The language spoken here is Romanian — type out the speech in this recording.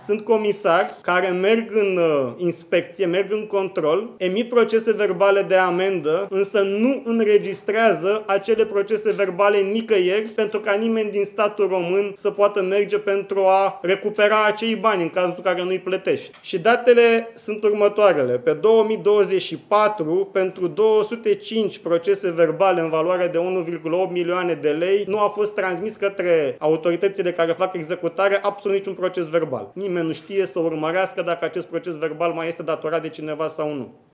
Sunt comisari care merg în inspecție, merg în control, emit procese verbale de amendă, însă nu înregistrează acele procese verbale nicăieri pentru ca nimeni din statul român să poată merge pentru a recupera acei bani în cazul în care nu-i plătești. Și datele sunt următoarele. Pe 2024, pentru 205 procese verbale în valoare de 1,8 milioane de lei, nu a fost transmis către autoritățile care fac executare absolut niciun proces verbal. Nimeni nu știe să urmărească dacă acest proces verbal mai este datorat de cineva sau nu.